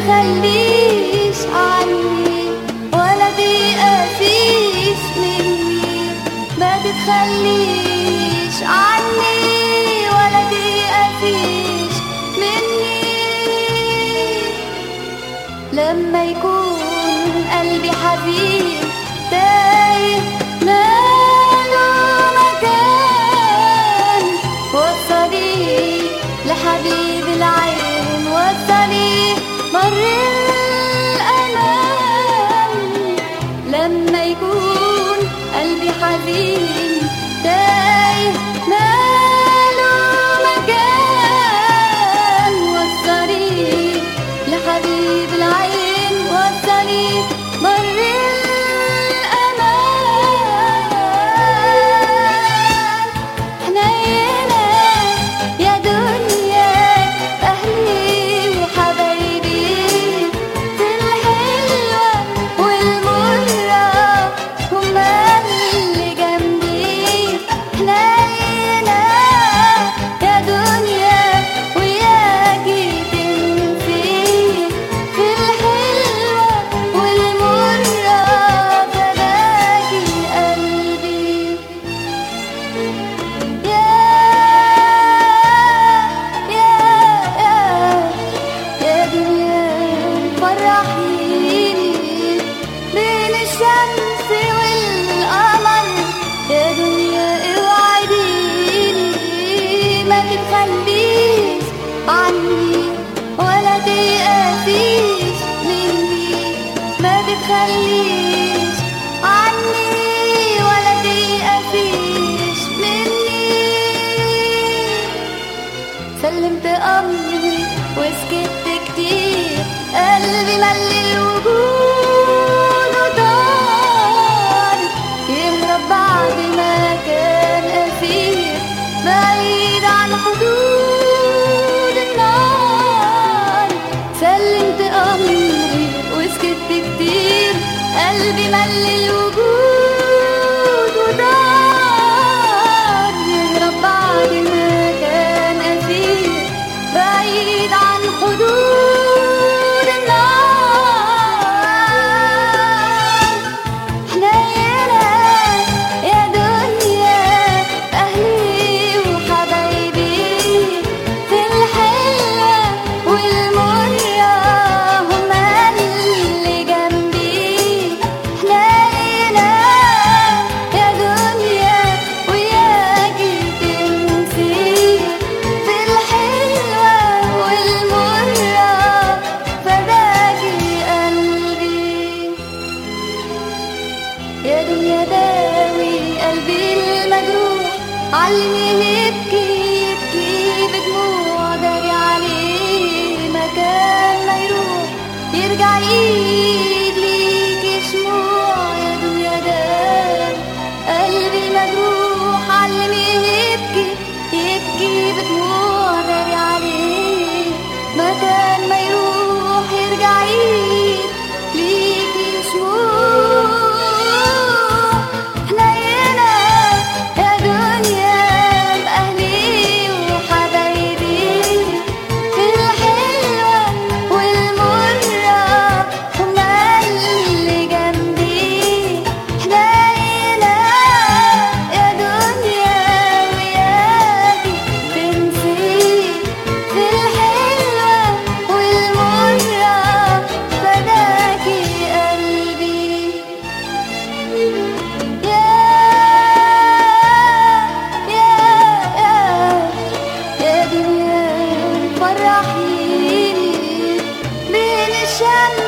تتخليش عني ولا تقاسيش مني، ما تتخليش عني ولا تقاسيش مني. لما يكون قلبي حزين تايه ماله مكان، وصلي لحبيب العين، وصلي مر الأمان. لما يكون قلبي حزين تايه ماله مكان، وصلي لحبيب العين، وصلي مر الأمان. حنينة يا دنيا أهلي وحبايبي، في الحلوة والمرة هما اللي جنبي. حنينة يا دنيا وياكي تنسي، في الحلوة والمرة فداكي قلبي. يا دنيا فرحيني بين الشمس والقمر، يا دنيا اوعديني ما تتخليش عني ولا تقاسيش مني، ما تتخليش عني ولا تقاسيش مني. سلمت أمري وسكت كتير، قلبي مل الوجود وطار، يهرب بعد ما كان أسير بعيد عن حدود النار. سلمت أمري وسكت كتير، قلبي مل الوجود وطار، يهرب بعد ما كان أسير بعيد عن حدود النار. حنينة يا دنيا أهلي وحبايبي، في الحلوة والمرة هما اللي جنبي. حنينة يا دنيا وياكي تنسي، في الحلوة والمرة فداكي قلبي. يا دنيا داوي قلبي المجروح، علمي يبكي يبكي بدموع، داري عليه مكان ما يروح، يرجع ايد ليكي شموع. يا دنيا داوي قلبي المجروح، علمي يبكي يبكي بدموع، داري عليه مكان ما يروح، يرجع ايد ليكي شموع. حنينة يا دنيا بأهلي وحبايبي، في الحلوة والمرة هما اللي جنبي. حنينة يا دنيا وياكي تنسي، في الحلوة والمرة فداكي قلبي. يا دنيا فرحيني بين الشمس